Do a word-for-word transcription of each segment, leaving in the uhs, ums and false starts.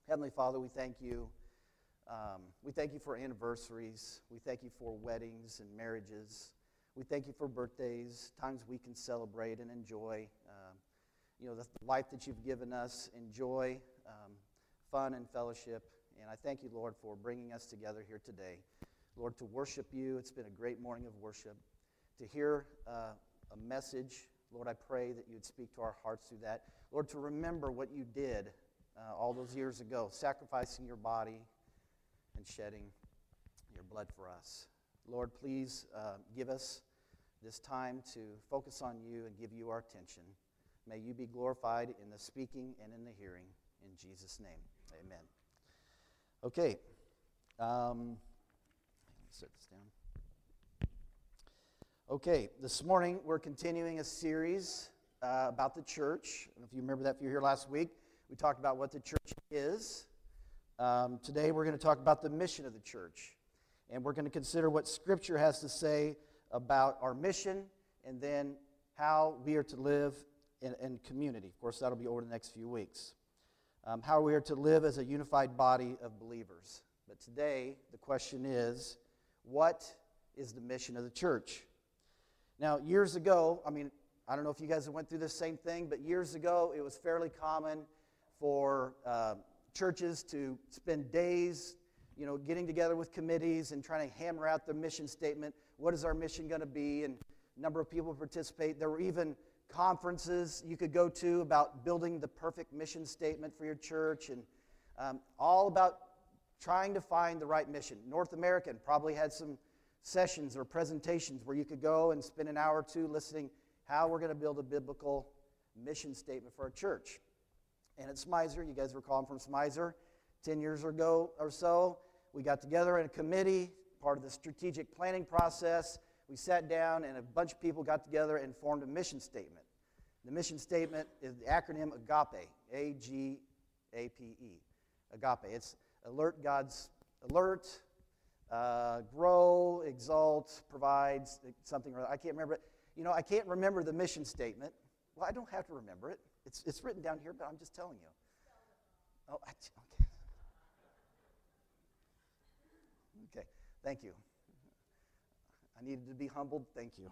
Heavenly Father, we thank you. Um, we thank you for anniversaries. We thank you for weddings and marriages. We thank you for birthdays, times we can celebrate and enjoy, um, you know, the life that you've given us, enjoy um, fun and fellowship. And I thank you, Lord, for bringing us together here today. Lord, to worship you. It's been a great morning of worship. To hear uh, a message, Lord, I pray that you would speak to our hearts through that. Lord, to remember what you did uh, all those years ago, sacrificing your body and shedding your blood for us. Lord, please uh, give us this time to focus on you and give you our attention. May you be glorified in the speaking and in the hearing. In Jesus' name, amen. Okay. Um, set this down. Okay, this morning we're continuing a series uh, about the church. I don't know if you remember that if you were here last week. We talked about what the church is. Um, today we're going to talk about the mission of the church. And we're going to consider what Scripture has to say about our mission and then how we are to live in, in community. Of course, that'll be over the next few weeks. Um, how we are to live as a unified body of believers. But today, the question is, what is the mission of the church? Now, years ago, I mean, I don't know if you guys went through the same thing, but years ago, it was fairly common for uh, churches to spend days, you know, getting together with committees and trying to hammer out the mission statement. What is our mission going to be? And a number of people participate. There were even conferences you could go to about building the perfect mission statement for your church, and um, all about trying to find the right mission. North American probably had some sessions or presentations where you could go and spend an hour or two listening how we're going to build a biblical mission statement for our church. And at Smizer, you guys recall I'm from Smizer, ten years ago or so, we got together in a committee, part of the strategic planning process. We sat down and a bunch of people got together and formed a mission statement. The mission statement is the acronym AGAPE, A G A P E, AGAPE. It's alert God's, alert, uh, grow, exalt, provides, something or other. I can't remember it. You know, I can't remember the mission statement. Well, I don't have to remember it. It's it's written down here, but I'm just telling you. Oh, I, okay. Okay, thank you. I needed to be humbled. Thank you.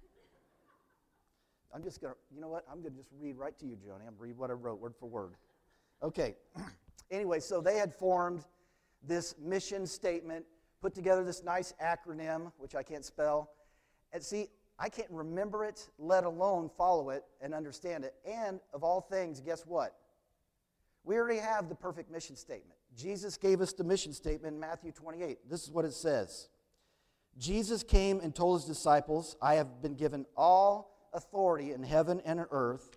I'm just going to, you know what? I'm going to just read right to you, Joni. I'm going to read what I wrote word for word. Okay. Anyway, so they had formed this mission statement, put together this nice acronym, which I can't spell. And see, I can't remember it, let alone follow it and understand it. And of all things, guess what? We already have the perfect mission statement. Jesus gave us the mission statement in Matthew twenty-eight. This is what it says. Jesus came and told his disciples, I have been given all authority in heaven and on earth.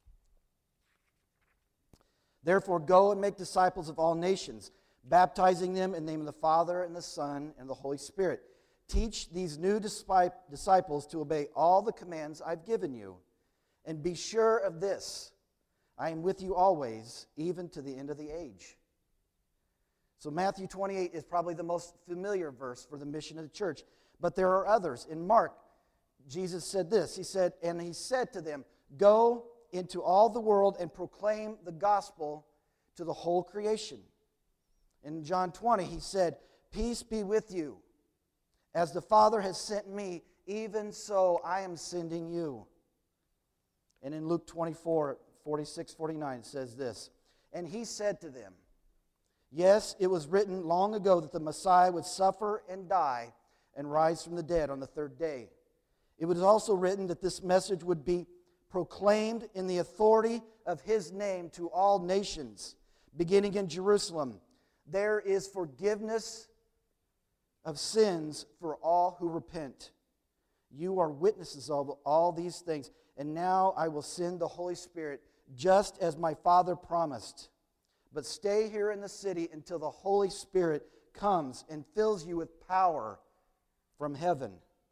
Therefore, go and make disciples of all nations, baptizing them in the name of the Father and the Son and the Holy Spirit. Teach these new disciples to obey all the commands I've given you. And be sure of this, I am with you always, even to the end of the age. So Matthew twenty-eight is probably the most familiar verse for the mission of the church. But there are others. In Mark, Jesus said this. He said, and he said to them, go into all the world and proclaim the gospel to the whole creation. In John twenty, he said, peace be with you. As the Father has sent me, even so I am sending you. And in Luke twenty-four, forty-six, forty-nine, it says this. And he said to them, yes, it was written long ago that the Messiah would suffer and die and rise from the dead on the third day. It was also written that this message would be proclaimed in the authority of his name to all nations, beginning in Jerusalem. There is forgiveness of sins for all who repent. You are witnesses of all these things. And now I will send the Holy Spirit, just as my Father promised. But stay here in the city until the Holy Spirit comes and fills you with power from heaven.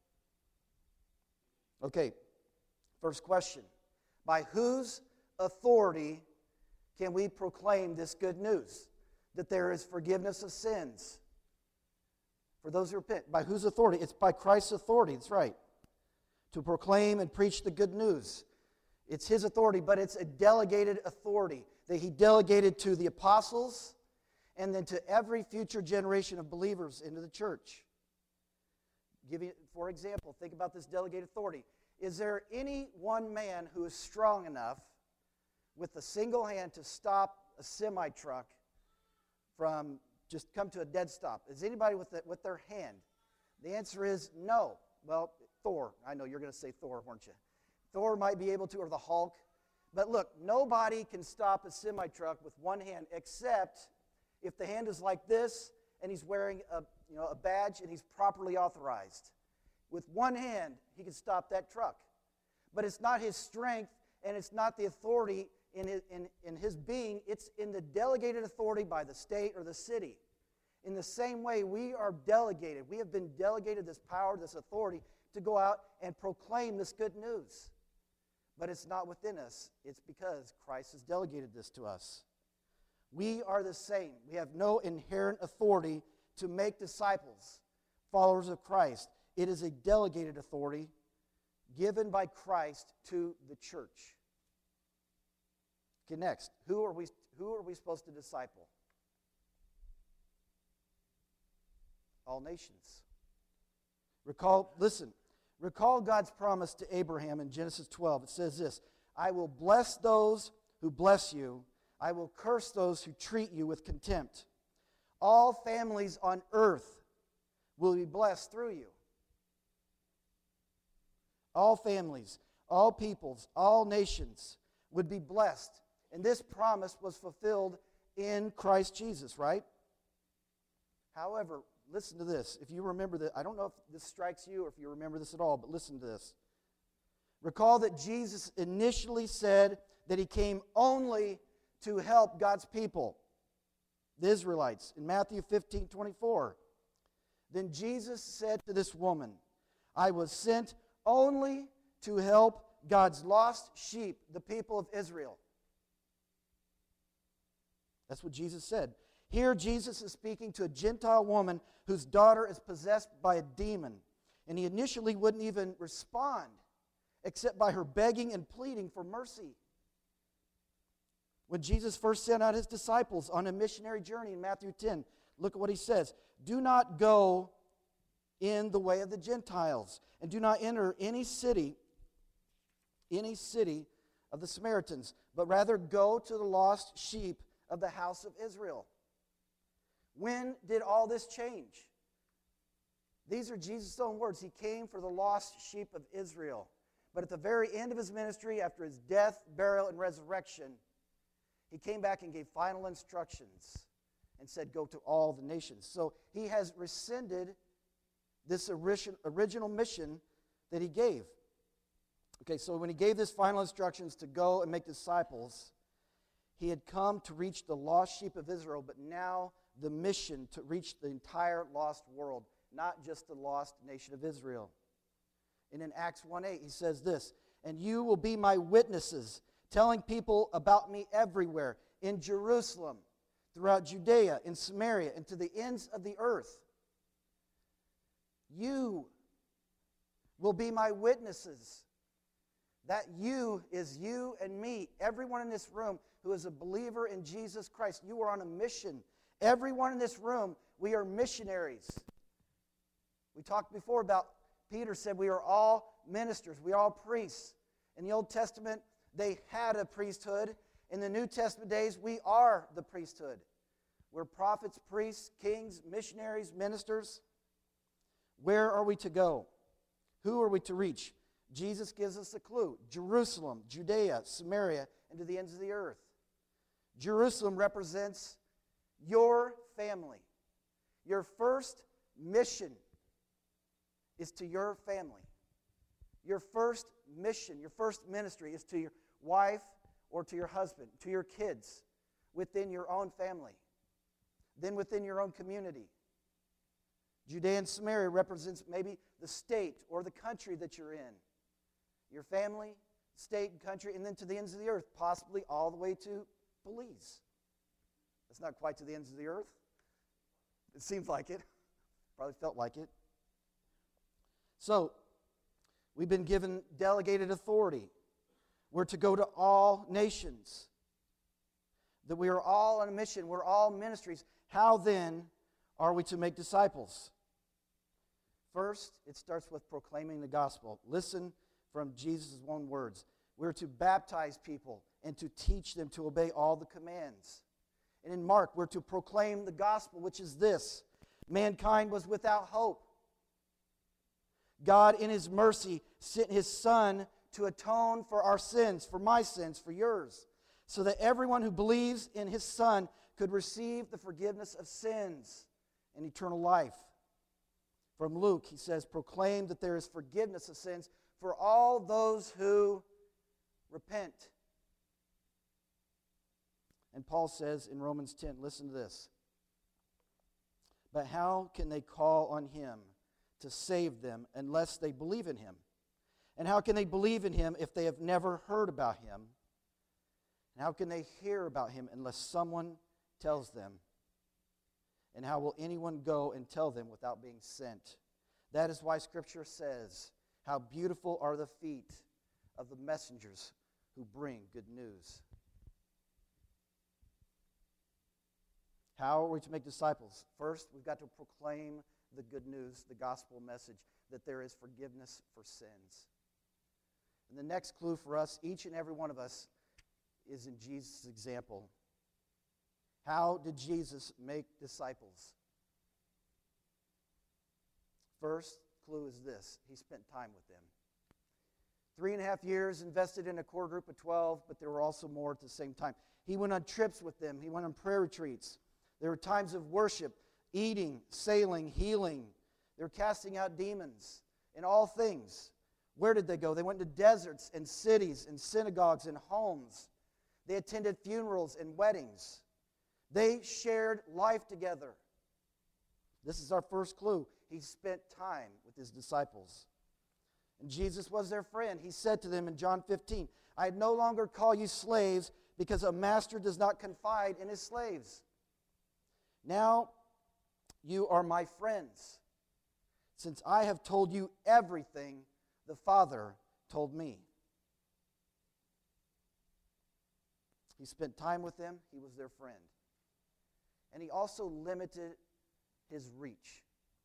Okay, first question. By whose authority can we proclaim this good news? That there is forgiveness of sins for those who repent. By whose authority? It's by Christ's authority, that's right. To proclaim and preach the good news. It's his authority, but it's a delegated authority that he delegated to the apostles and then to every future generation of believers into the church. Give you, for example, think about this delegated authority. Is there any one man who is strong enough with a single hand to stop a semi-truck from just come to a dead stop? Is anybody with, the, with their hand? The answer is no. Well, Thor. I know you're going to say Thor, weren't you? Thor might be able to, or the Hulk. But look, nobody can stop a semi-truck with one hand except if the hand is like this and he's wearing a, you know, a badge and he's properly authorized. With one hand, he can stop that truck. But it's not his strength and it's not the authority in his, in, in his being. It's in the delegated authority by the state or the city. In the same way, we are delegated. We have been delegated this power, this authority to go out and proclaim this good news. But it's not within us. It's because Christ has delegated this to us. We are the same. We have no inherent authority to make disciples, followers of Christ. It is a delegated authority given by Christ to the church. Okay, next. Who are we, who are we supposed to disciple? All nations. Recall, listen, recall God's promise to Abraham in Genesis twelve. It says this, I will bless those who bless you. I will curse those who treat you with contempt. All families on earth will be blessed through you. All families, all peoples, all nations would be blessed. And this promise was fulfilled in Christ Jesus, right? However, listen to this. If you remember that, I don't know if this strikes you or if you remember this at all, but listen to this. Recall that Jesus initially said that he came only to help God's people, the Israelites, in Matthew fifteen twenty-four. Then Jesus said to this woman, I was sent only to help God's lost sheep, the people of Israel. That's what Jesus said. Here Jesus is speaking to a Gentile woman whose daughter is possessed by a demon. And he initially wouldn't even respond except by her begging and pleading for mercy. When Jesus first sent out his disciples on a missionary journey in Matthew ten, look at what he says. Do not go in the way of the Gentiles, and do not enter any city, any city of the Samaritans, but rather go to the lost sheep of the house of Israel. When did all this change? These are Jesus' own words. He came for the lost sheep of Israel. But at the very end of his ministry, after his death, burial, and resurrection, he came back and gave final instructions and said, go to all the nations. So he has rescinded this original mission that he gave. Okay, so when he gave this final instructions to go and make disciples, he had come to reach the lost sheep of Israel, but now the mission to reach the entire lost world, not just the lost nation of Israel. And in Acts one eight, he says this, and you will be my witnesses, telling people about me everywhere, in Jerusalem, throughout Judea, in Samaria, and to the ends of the earth. You will be my witnesses. That you is you and me, everyone in this room who is a believer in Jesus Christ. You are on a mission. Everyone in this room, we are missionaries. We talked before about, Peter said we are all ministers. We are all priests. In the Old Testament, they had a priesthood. In the New Testament days, we are the priesthood. We're prophets, priests, kings, missionaries, ministers. Where are we to go? Who are we to reach? Jesus gives us a clue. Jerusalem, Judea, Samaria, and to the ends of the earth. Jerusalem represents your family. Your first mission is to your family. Your first mission, your first ministry is to your wife or to your husband, to your kids, within your own family, then within your own community. Judea and Samaria represents maybe the state or the country that you're in. Your family, state, and country, and then to the ends of the earth, possibly all the way to Belize. That's not quite to the ends of the earth. It seems like it. Probably felt like it. So, we've been given delegated authority. We're to go to all nations. that we are all on a mission. We're all ministries. How then are we to make disciples? First, it starts with proclaiming the gospel. Listen from Jesus' own words. We're to baptize people and to teach them to obey all the commands. And in Mark, we're to proclaim the gospel, which is this: mankind was without hope. God, in His mercy, sent His Son to atone for our sins, for my sins, for yours, so that everyone who believes in His Son could receive the forgiveness of sins and eternal life. From Luke, he says, proclaim that there is forgiveness of sins for all those who repent. And Paul says in Romans ten, listen to this. But how can they call on Him to save them unless they believe in Him? And how can they believe in Him if they have never heard about Him? And how can they hear about Him unless someone tells them? And how will anyone go and tell them without being sent? That is why Scripture says, how beautiful are the feet of the messengers who bring good news. How are we to make disciples? First, we've got to proclaim the good news, the gospel message, that there is forgiveness for sins. And the next clue for us, each and every one of us, is in Jesus' example. How did Jesus make disciples? First clue is this: He spent time with them. Three and a half years invested in a core group of twelve, but there were also more at the same time. He went on trips with them. He went on prayer retreats. There were times of worship, eating, sailing, healing. They were casting out demons in all things. Where did they go? They went to deserts and cities and synagogues and homes. They attended funerals and weddings. They shared life together. This is our first clue. He spent time with His disciples. And Jesus was their friend. He said to them in John fifteen, I no longer call you slaves because a master does not confide in his slaves. Now you are my friends, since I have told you everything the Father told me. He spent time with them. He was their friend. And He also limited His reach.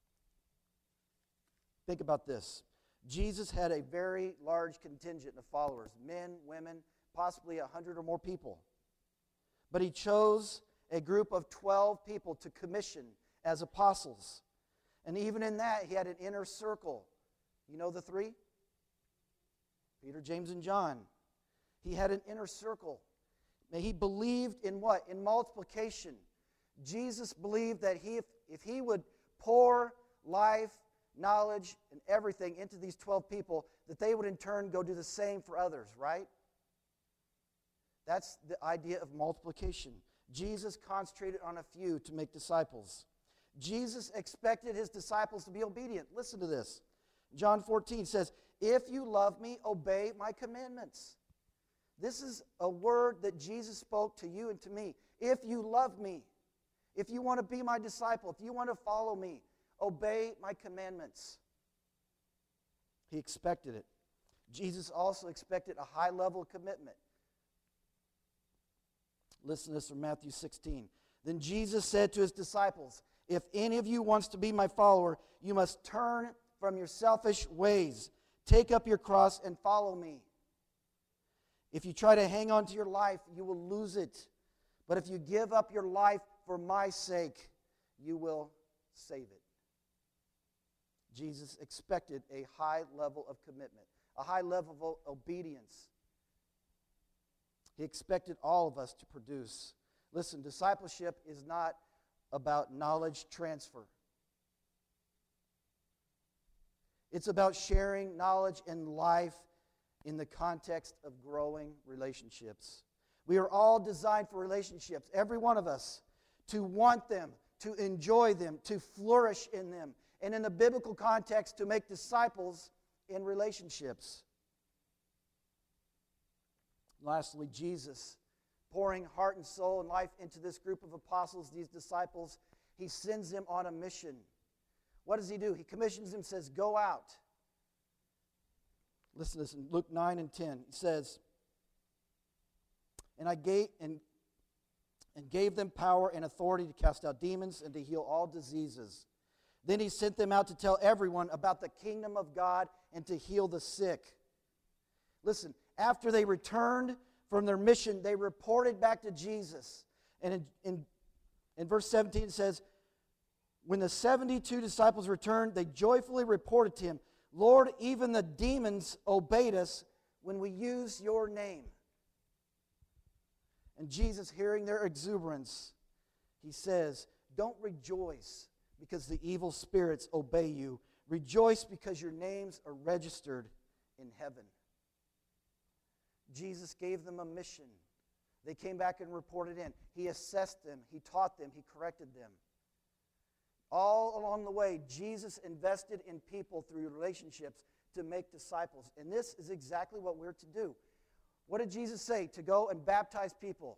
Think about this. Jesus had a very large contingent of followers, men, women, possibly a hundred or more people. But He chose a group of twelve people to commission as apostles. And even in that, He had an inner circle. You know the three? Peter, James, and John. He had an inner circle. He believed in what? In multiplication. Jesus believed that he, if, if He would pour life, knowledge, and everything into these twelve people, that they would in turn go do the same for others, right? That's the idea of multiplication. Jesus concentrated on a few to make disciples. Jesus expected His disciples to be obedient. Listen to this. John fourteen says, if you love me, obey my commandments. This is a word that Jesus spoke to you and to me. If you love me, if you want to be my disciple, if you want to follow me, obey my commandments. He expected it. Jesus also expected a high level of commitment. Listen to this from Matthew sixteen. Then Jesus said to His disciples, if any of you wants to be my follower, you must turn from your selfish ways. Take up your cross and follow me. If you try to hang on to your life, you will lose it. But if you give up your life for my sake, you will save it. Jesus expected a high level of commitment, a high level of obedience. He expected all of us to produce. Listen, discipleship is not about knowledge transfer. It's about sharing knowledge and life in the context of growing relationships. We are all designed for relationships, every one of us, to want them, to enjoy them, to flourish in them, and in the biblical context, to make disciples in relationships. Lastly, Jesus, pouring heart and soul and life into this group of apostles, these disciples, He sends them on a mission. What does He do? He commissions them, says, go out. Listen to this in Luke nine and ten. He says, and I gave and and gave them power and authority to cast out demons and to heal all diseases. Then he sent them out to tell everyone about the kingdom of God and to heal the sick. Listen, after they returned from their mission, they reported back to Jesus. And in, in, in verse seventeen it says, when the seventy-two disciples returned, they joyfully reported to him, Lord, even the demons obeyed us when we used your name. And Jesus, hearing their exuberance, he says, don't rejoice because the evil spirits obey you. Rejoice because your names are registered in heaven. Jesus gave them a mission. They came back and reported in. He assessed them. He taught them. He corrected them. All along the way, Jesus invested in people through relationships to make disciples. And this is exactly what we're to do. What did Jesus say? To go and baptize people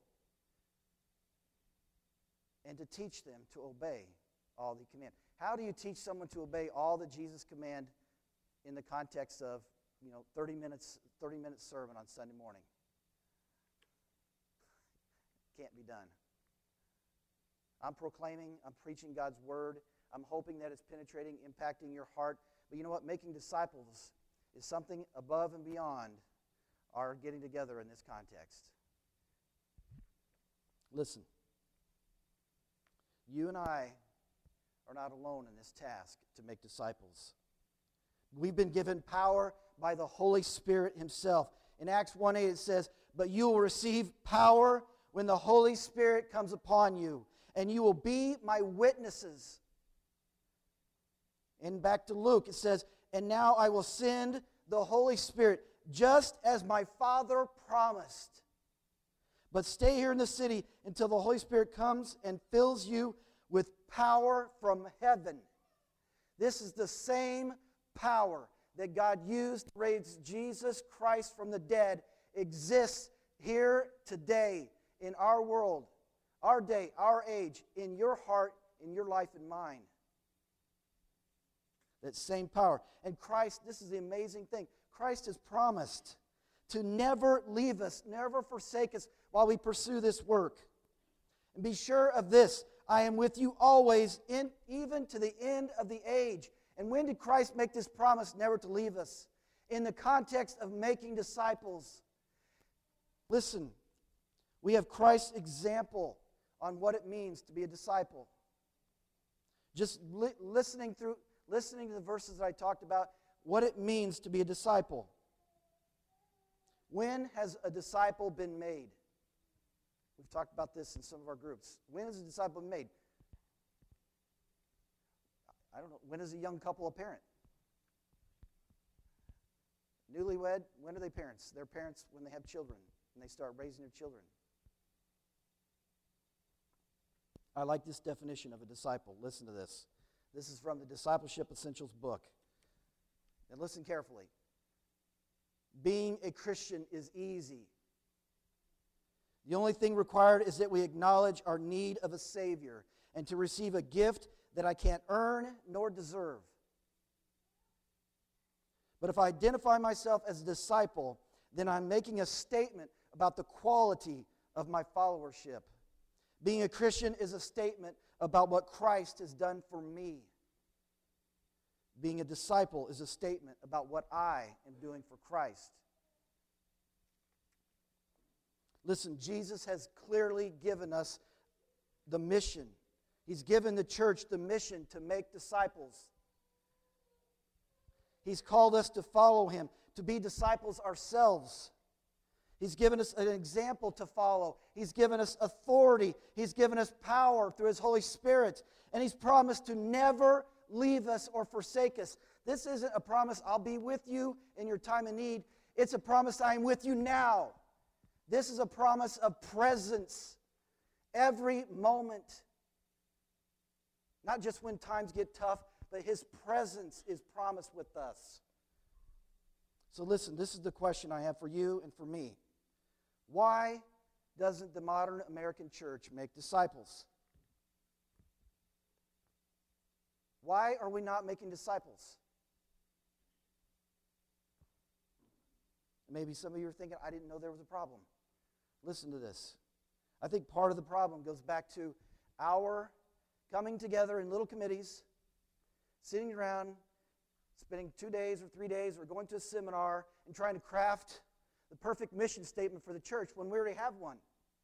and to teach them to obey all the command. How do you teach someone to obey all that Jesus command in the context of, you know, thirty minutes, thirty minute sermon on Sunday morning? Can't be done. I'm proclaiming, I'm preaching God's word. I'm hoping that it's penetrating, impacting your heart. But you know what? Making disciples is something above and beyond our getting together in this context. Listen, you and I are not alone in this task to make disciples. We've been given power by the Holy Spirit himself. In Acts one eight it says, but you will receive power when the Holy Spirit comes upon you, and you will be my witnesses. And back to Luke, it says, and now I will send the Holy Spirit, just as my Father promised. But stay here in the city until the Holy Spirit comes and fills you with power from heaven. This is the same power that God used to raise Jesus Christ from the dead, exists here today in our world, our day, our age, in your heart, in your life and mine. That same power. And Christ, this is the amazing thing, Christ has promised to never leave us, never forsake us while we pursue this work. And be sure of this, I am with you always, in, even to the end of the age. And when did Christ make this promise never to leave us? In the context of making disciples. Listen, we have Christ's example on what it means to be a disciple. Just li- listening through, listening to the verses that I talked about, what it means to be a disciple. When has a disciple been made? We've talked about this in some of our groups. When has a disciple been made? I don't know. When is a young couple a parent? Newlywed, when are they parents? They're parents when they have children, and they start raising their children. I like this definition of a disciple. Listen to this. This is from the Discipleship Essentials book. And listen carefully. Being a Christian is easy. The only thing required is that we acknowledge our need of a Savior and to receive a gift that I can't earn nor deserve. But if I identify myself as a disciple, then I'm making a statement about the quality of my followership. Being a Christian is a statement about what Christ has done for me. Being a disciple is a statement about what I am doing for Christ. Listen, Jesus has clearly given us the mission. He's given the church the mission to make disciples. He's called us to follow him, to be disciples ourselves. He's given us an example to follow. He's given us authority. He's given us power through his Holy Spirit. And he's promised to never leave us or forsake us. This isn't a promise, I'll be with you in your time of need. It's a promise, I am with you now. This is a promise of presence every moment. Not just when times get tough, but his presence is promised with us. So listen, this is the question I have for you and for me. Why doesn't the modern American church make disciples? Why are we not making disciples? Maybe some of you are thinking, I didn't know there was a problem. Listen to this. I think part of the problem goes back to our coming together in little committees, sitting around, spending two days or three days or going to a seminar and trying to craft the perfect mission statement for the church when we already have one.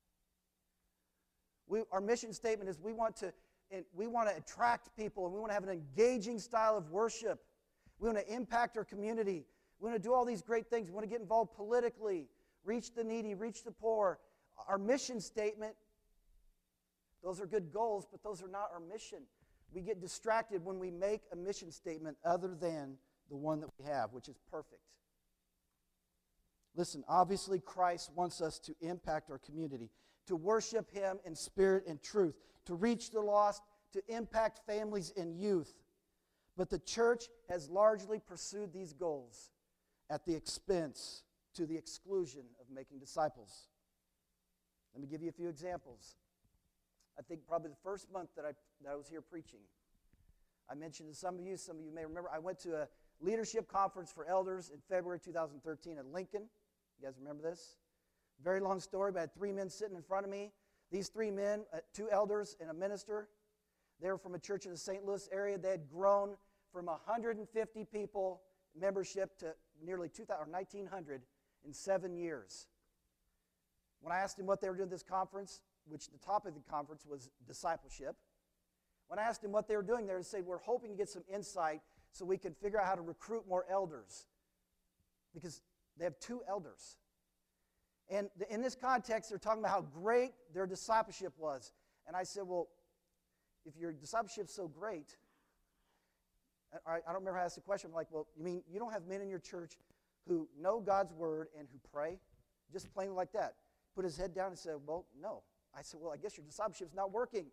We, our mission statement is we want to we want to attract people, and we want to have an engaging style of worship. We want to impact our community. We want to do all these great things. We want to get involved politically, reach the needy, reach the poor. Our mission statement, those are good goals, but those are not our mission. We get distracted when we make a mission statement other than the one that we have, which is perfect. Listen, obviously Christ wants us to impact our community, to worship Him in spirit and truth, to reach the lost, to impact families and youth. But the church has largely pursued these goals at the expense, to the exclusion of making disciples. Let me give you a few examples. I think probably the first month that I, that I was here preaching, I mentioned to some of you, some of you may remember, I went to a leadership conference for elders in February two thousand thirteen at Lincoln. You guys remember this? Very long story, but I had three men sitting in front of me. These three men, uh, two elders and a minister, they were from a church in the Saint Louis area. They had grown from one hundred fifty people membership to nearly two thousand, or nineteen hundred in seven years. When I asked them what they were doing at this conference, which the topic of the conference was discipleship, when I asked them what they were doing there, they said, we're hoping to get some insight so we can figure out how to recruit more elders. Because they have two elders. And in this context, they're talking about how great their discipleship was. And I said, well, if your discipleship's so great, I, I don't remember how I asked the question. I'm like, well, you mean you don't have men in your church who know God's word and who pray? Just plain like that. Put his head down and said, well, no. I said, well, I guess your discipleship's not working.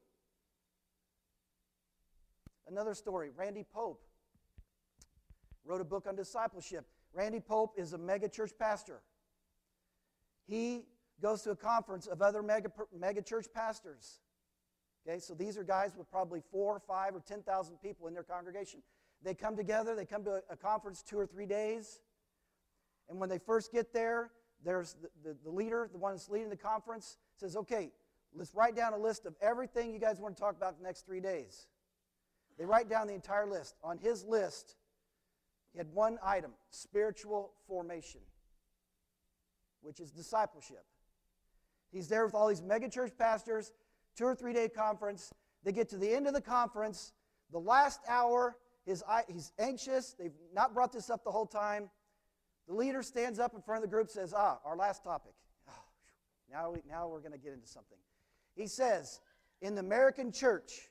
Another story, Randy Pope wrote a book on discipleship. Randy Pope is a mega church pastor. He goes to a conference of other mega, mega church pastors. Okay, so these are guys with probably four, five, or ten thousand people in their congregation. They come together, they come to a, a conference two or three days, and when they first get there, there's the, the, the leader, the one that's leading the conference, says, okay, let's write down a list of everything you guys want to talk about the next three days. They write down the entire list. On his list, he had one item, spiritual formation, which is discipleship. He's there with all these megachurch pastors, two or three day conference. They get to the end of the conference. The last hour, his, he's anxious. They've not brought this up the whole time. The leader stands up in front of the group and says, ah, our last topic. Oh, now, we, now we're going to get into something. He says, in the American church,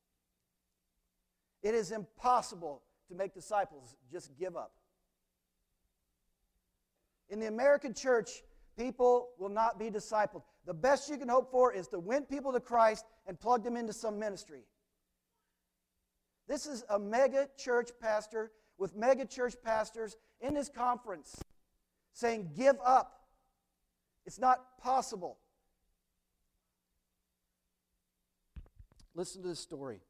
it is impossible to make disciples just give up. In the American church, people will not be discipled. The best you can hope for is to win people to Christ and plug them into some ministry. This is a mega church pastor with mega church pastors in this conference saying, give up. It's not possible. Listen to this story.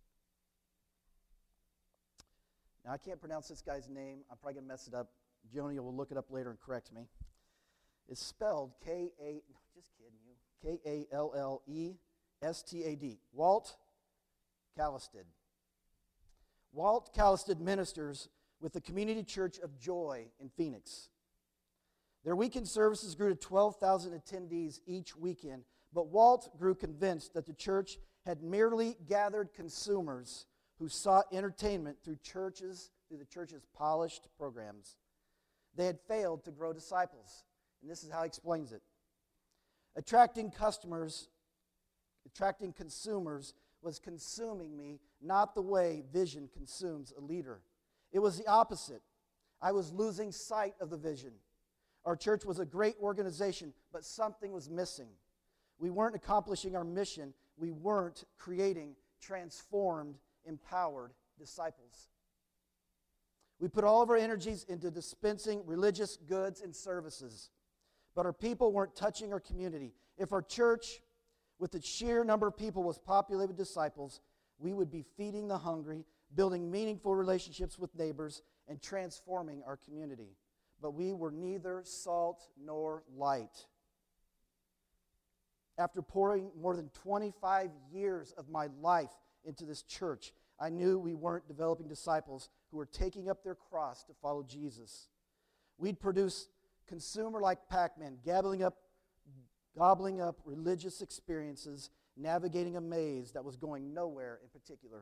Now, I can't pronounce this guy's name. I'm probably going to mess it up. Joni will look it up later and correct me. It's spelled K A, no, just kidding you, K A L L E S T A D, Walt Kallestad. Walt Kallestad ministers with the Community Church of Joy in Phoenix. Their weekend services grew to twelve thousand attendees each weekend, but Walt grew convinced that the church had merely gathered consumers who sought entertainment through churches, through the church's polished programs. They had failed to grow disciples. And this is how he explains it. Attracting customers, attracting consumers was consuming me, not the way vision consumes a leader. It was the opposite. I was losing sight of the vision. Our church was a great organization, but something was missing. We weren't accomplishing our mission. We weren't creating transformed, empowered disciples. We put all of our energies into dispensing religious goods and services, but our people weren't touching our community. If our church, with its sheer number of people, was populated with disciples, we would be feeding the hungry, building meaningful relationships with neighbors, and transforming our community. But we were neither salt nor light. After pouring more than twenty-five years of my life into this church, I knew we weren't developing disciples who were taking up their cross to follow Jesus. We'd produce consumer like Pac-Man, gobbling up, gobbling up religious experiences, navigating a maze that was going nowhere in particular.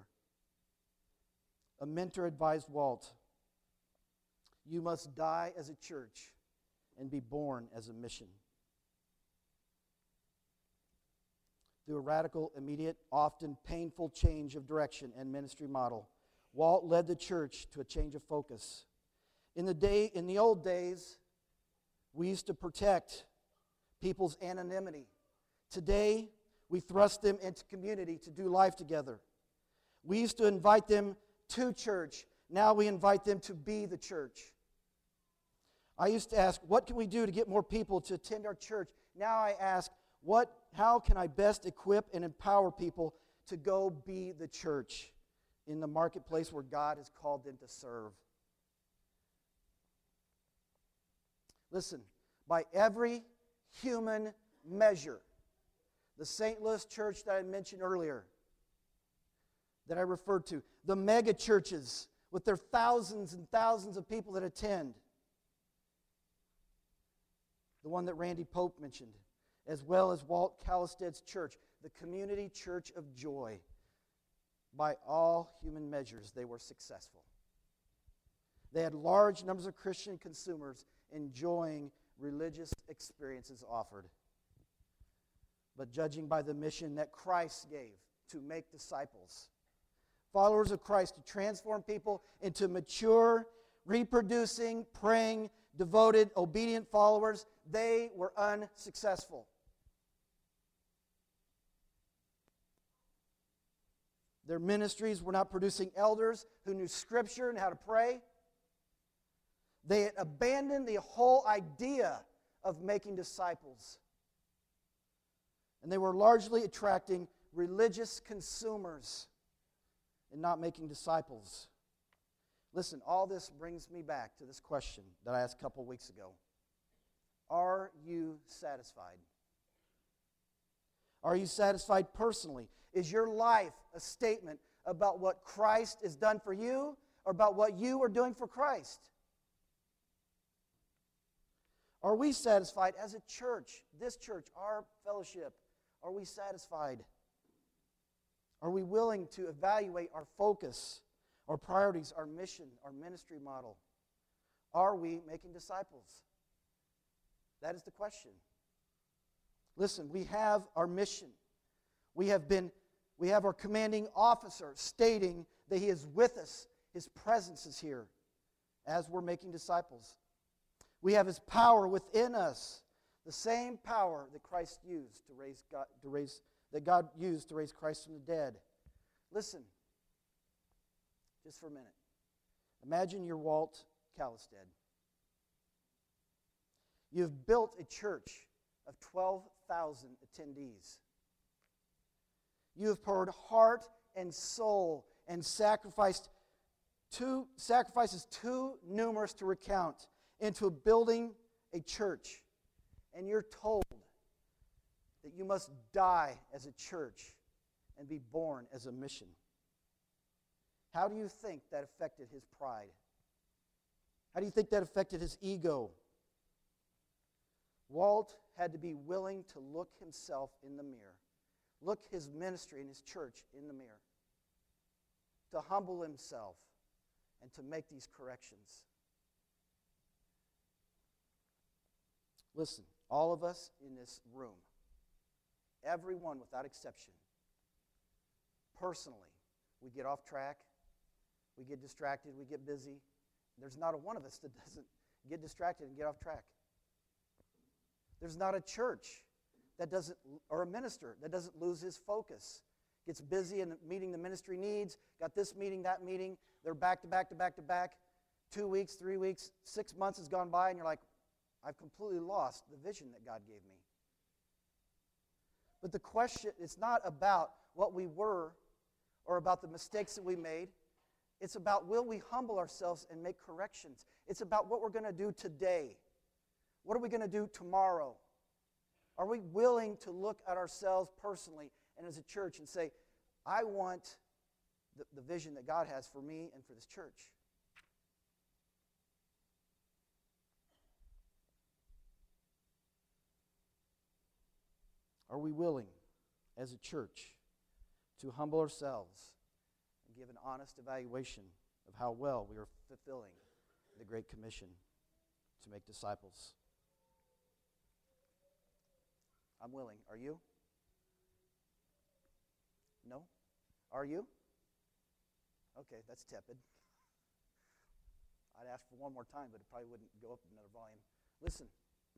A mentor advised Walt, "You must die as a church and be born as a mission." Through a radical, immediate, often painful change of direction and ministry model, Walt led the church to a change of focus. In the day, in the old days, we used to protect people's anonymity. Today, we thrust them into community to do life together. We used to invite them to church. Now we invite them to be the church. I used to ask, what can we do to get more people to attend our church? Now I ask, what, how can I best equip and empower people to go be the church in the marketplace where God has called them to serve? Listen, by every human measure, the Saint Louis church that I mentioned earlier, that I referred to, the mega churches with their thousands and thousands of people that attend, the one that Randy Pope mentioned, as well as Walt Callisted's church, the Community Church of Joy, by all human measures, they were successful. They had large numbers of Christian consumers enjoying religious experiences offered. But judging by the mission that Christ gave to make disciples, followers of Christ, to transform people into mature, reproducing, praying, devoted, obedient followers, they were unsuccessful. Their ministries were not producing elders who knew Scripture and how to pray. They had abandoned the whole idea of making disciples. And they were largely attracting religious consumers and not making disciples. Listen, all this brings me back to this question that I asked a couple weeks ago. Are you satisfied? Are you satisfied personally? Is your life a statement about what Christ has done for you or about what you are doing for Christ? Are we satisfied as a church, this church, our fellowship? Are we satisfied? Are we willing to evaluate our focus, our priorities, our mission, our ministry model? Are we making disciples? That is the question. Listen, we have our mission. We have been, we have our commanding officer stating that he is with us. His presence is here as we're making disciples. We have his power within us, the same power that Christ used to raise God, to raise that God used to raise Christ from the dead. Listen, just for a minute. Imagine you're Walt Callisted. You've built a church of twelve thousand attendees. You have poured heart and soul and sacrificed too, sacrifices too numerous to recount into building a church. And you're told that you must die as a church and be born as a mission. How do you think that affected his pride? How do you think that affected his ego? Walt had to be willing to look himself in the mirror, look his ministry and his church in the mirror, to humble himself and to make these corrections. Listen, all of us in this room, everyone without exception, personally, we get off track, we get distracted, we get busy. There's not a one of us that doesn't get distracted and get off track. There's not a church that doesn't, or a minister that doesn't lose his focus. Gets busy in meeting the ministry needs, got this meeting, that meeting, they're back to back to back to back. Two weeks, three weeks, six months has gone by, and you're like, I've completely lost the vision that God gave me. But the question, it's not about what we were or about the mistakes that we made. It's about, will we humble ourselves and make corrections? It's about what we're going to do today. What are we going to do tomorrow? Are we willing to look at ourselves personally and as a church and say, I want the, the vision that God has for me and for this church? Are we willing as a church to humble ourselves and give an honest evaluation of how well we are fulfilling the Great Commission to make disciples? I'm willing. Are you? No? Are you? Okay, that's tepid. I'd ask for one more time, but it probably wouldn't go up another volume. Listen.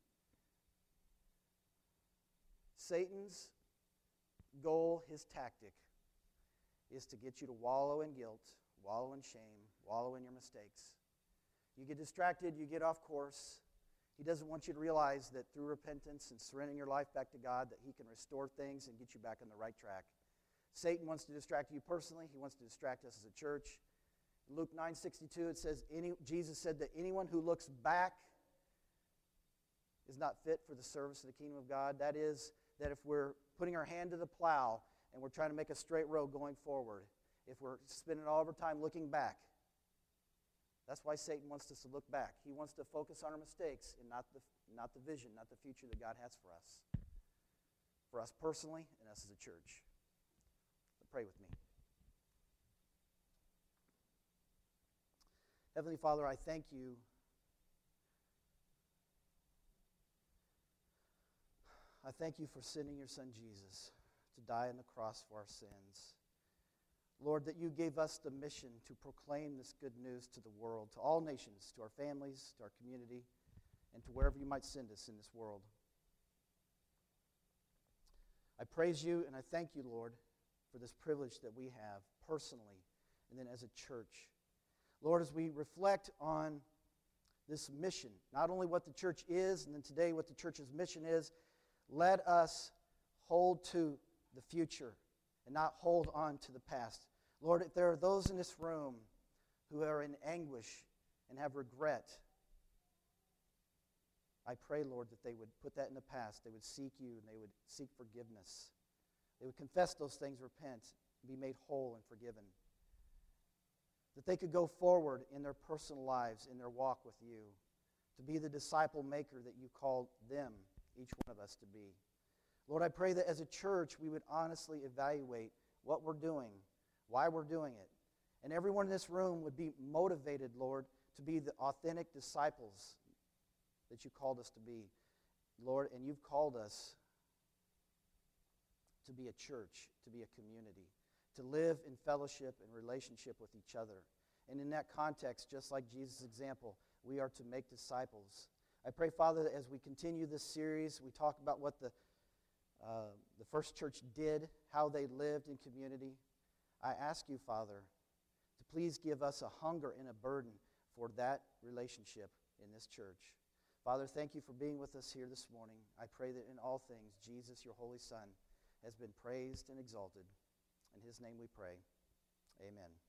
Satan's goal, his tactic, is to get you to wallow in guilt, wallow in shame, wallow in your mistakes. You get distracted, you get off course. He doesn't want you to realize that through repentance and surrendering your life back to God, that he can restore things and get you back on the right track. Satan wants to distract you personally. He wants to distract us as a church. In Luke nine sixty-two, it says, any, Jesus said that anyone who looks back is not fit for the service of the kingdom of God. That is, that if we're putting our hand to the plow and we're trying to make a straight road going forward, if we're spending all of our time looking back, that's why Satan wants us to look back. He wants to focus on our mistakes and not the, not the vision, not the future that God has for us. For us personally and us as a church. But pray with me. Heavenly Father, I thank you I thank you for sending your Son Jesus to die on the cross for our sins. Lord, that you gave us the mission to proclaim this good news to the world, to all nations, to our families, to our community, and to wherever you might send us in this world. I praise you and I thank you, Lord, for this privilege that we have personally and then as a church. Lord, as we reflect on this mission, not only what the church is, and then today what the church's mission is, let us hold to the future and not hold on to the past. Lord, if there are those in this room who are in anguish and have regret, I pray, Lord, that they would put that in the past. They would seek you and they would seek forgiveness. They would confess those things, repent, and be made whole and forgiven. That they could go forward in their personal lives, in their walk with you, to be the disciple maker that you called them, each one of us, to be. Lord, I pray that as a church we would honestly evaluate what we're doing, why we're doing it. And everyone in this room would be motivated, Lord, to be the authentic disciples that you called us to be. Lord, and you've called us to be a church, to be a community, to live in fellowship and relationship with each other. And in that context, just like Jesus' example, we are to make disciples. I pray, Father, that as we continue this series, we talk about what the, uh, the first church did, how they lived in community. I ask you, Father, to please give us a hunger and a burden for that relationship in this church. Father, thank you for being with us here this morning. I pray that in all things, Jesus, your Holy Son, has been praised and exalted. In his name we pray. Amen.